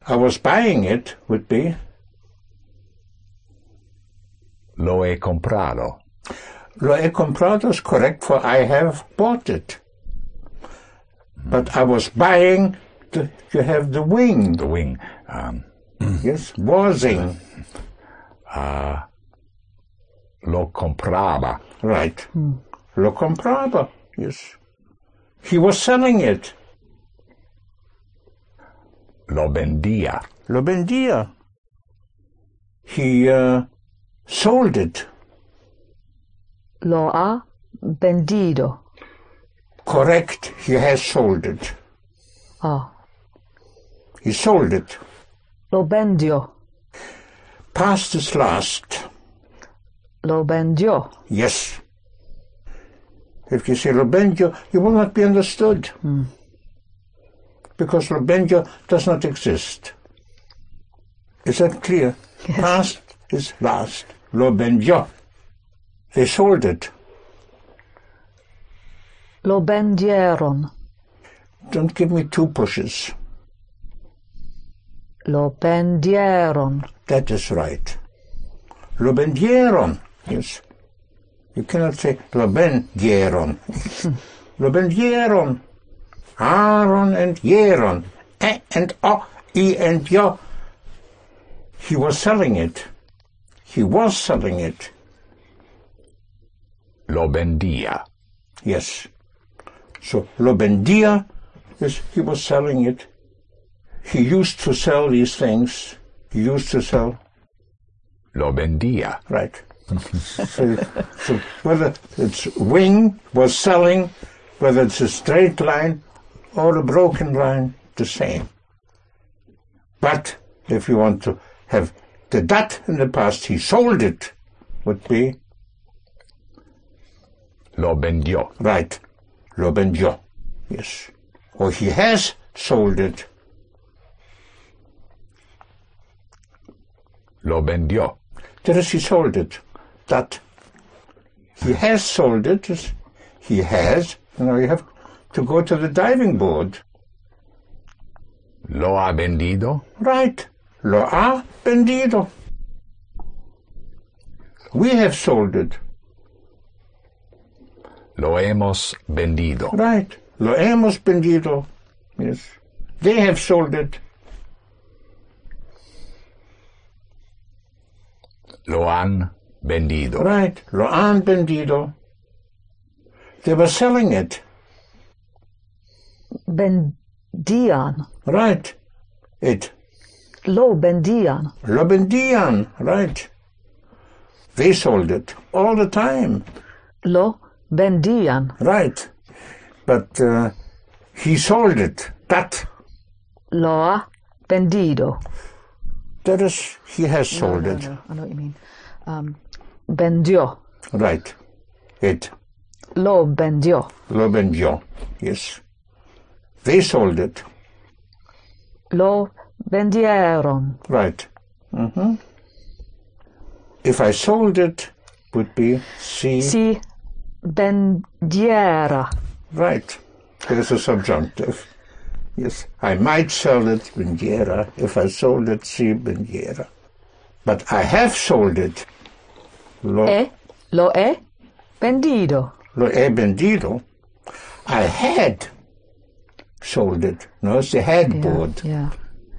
I was buying it would be Lo he comprado. lo he comprado is correct for I have bought it. But I was buying you have the wing. The wing. Yes, wasing. Lo compraba. Right. Lo compraba. Yes. He was selling it. Lo vendía. Lo vendía. He sold it. Lo ha vendido. Correct. He has sold it. Ah. He sold it. Lo vendió. Past is last. Lo vendió. Yes. If you say lo vendió, you will not be understood. Because lo vendió does not exist. Is that clear? Yes. Past is last. Lo vendió. They sold it. Lo vendieron. Don't give me two pushes. Lo vendieron. That is right. Lo vendieron. Yes. You cannot say lo vendieron. Lo vendieron. Aaron and Yeron. E and O, E and Yo. He was selling it. He was selling it. Lo vendía. Yes. So lo vendía is he was selling it. He used to sell these things. He used to sell. Lo vendía. Right. so whether it's wing was selling, whether it's a straight line or a broken line, the same. But if you want to have the dat in the past, he sold it, would be Lo vendió. right. Lo vendió. Yes. Or he has sold it. Lo vendió. There is he sold it. That. He has sold it. He has. Now you have to go to the diving board. Lo ha vendido. Right. Lo ha vendido. We have sold it. Lo hemos vendido. Right. Lo hemos vendido. Yes. They have sold it. Lo han vendido. Right. Lo han vendido. They were selling it. Vendían. Right. It. Lo vendían. Lo vendían. Right. They sold it all the time. Lo vendían. Right. But he sold it. That. Lo ha vendido. That is, he has sold it. No, I know what you mean. Vendió. Right. It. Lo vendió. Lo vendió. Yes. They sold it. Lo vendieron. Right. If I sold it, would be si. Si vendiera. Right. There's a subjunctive. Yes. I might sell it, vendiera. If I sold it, si vendiera. But I have sold it. Lo he vendido. Lo he vendido. I had sold it. No, it's the headboard. Yeah.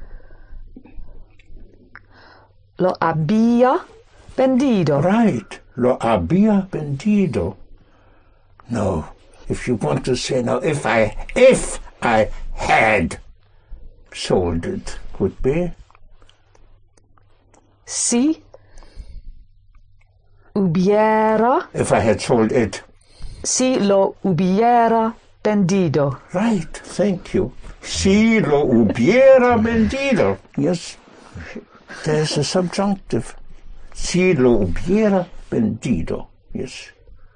Lo había vendido. Right. Lo había vendido. No. If you want to say now, if I had sold it, would be Si hubiera. if I had sold it. Si lo hubiera vendido. Right. Thank you. Si lo hubiera vendido. Yes. There's a subjunctive. Si lo hubiera vendido. Yes.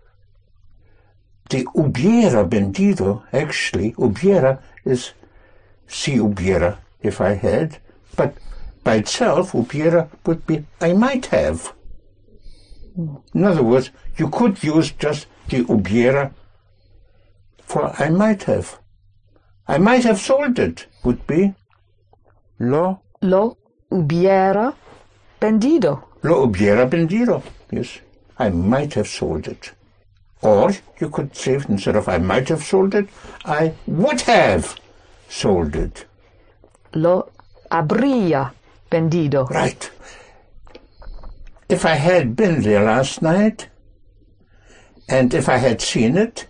The hubiera vendido, actually, hubiera is si hubiera, if I had, but by itself, hubiera would be I might have. In other words, you could use just the hubiera for I might have. I might have sold it, would be lo Lo hubiera vendido. Lo hubiera vendido. Yes, I might have sold it. Or you could say, instead of I might have sold it, I would have sold it. Lo habría vendido. Right. If I had been there last night, and if I had seen it,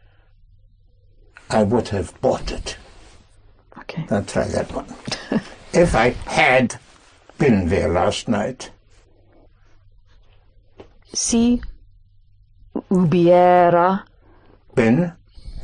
I would have bought it. Okay. Now try that one. If I had been there last night. Si hubiera Been,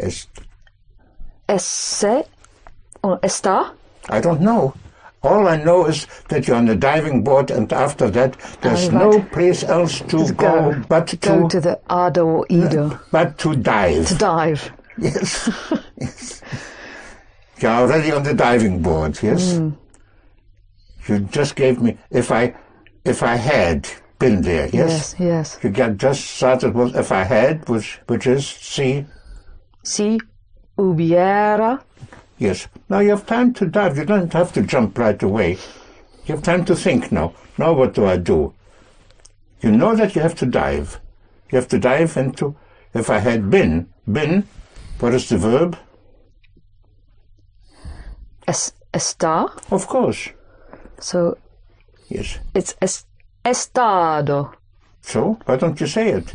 esse or está. I don't know. All I know is that you're on the diving board, and after that, there's Oh, no right. place else to Just go but go to the Ado or Edo but to dive. to dive. Yes. Yes. You're already on the diving board, yes? You just gave me, if I had been there, yes? Yes. You just started with if I had, which is si. Si hubiera Yes. Now you have time to dive. You don't have to jump right away. You have time to think now. Now what do I do? You know that you have to dive. You have to dive into, if I had been, what is the verb? está. Of course. So Yes. it's estado. So, why don't you say it?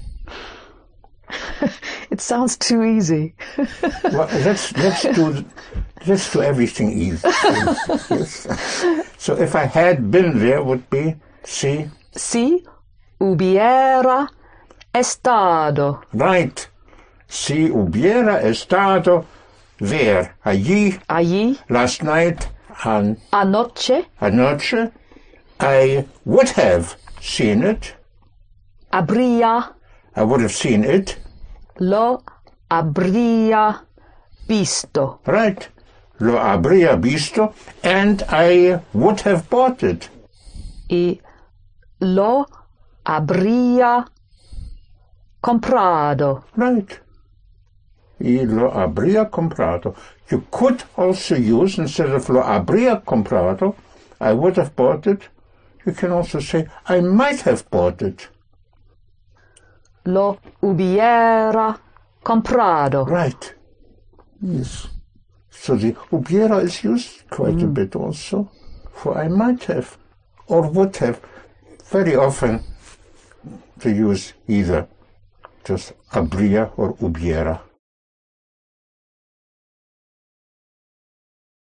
It sounds too easy. Well, let's do everything easy. Yes. So if I had been there would be si. Si hubiera estado. Right. Si hubiera estado there, allí, Allí last night, anoche anoche, I would have seen it. habría I would have seen it. lo habría visto. Right. Lo habría visto, and I would have bought it. Y lo habría comprado. Right. Y lo habría comprado. You could also use, instead of lo habría comprado, I would have bought it. You can also say, I might have bought it. Lo hubiera comprado. Right. Yes. So the hubiera is used quite a bit also, for I might have, or would have. Very often to use either just habría or hubiera.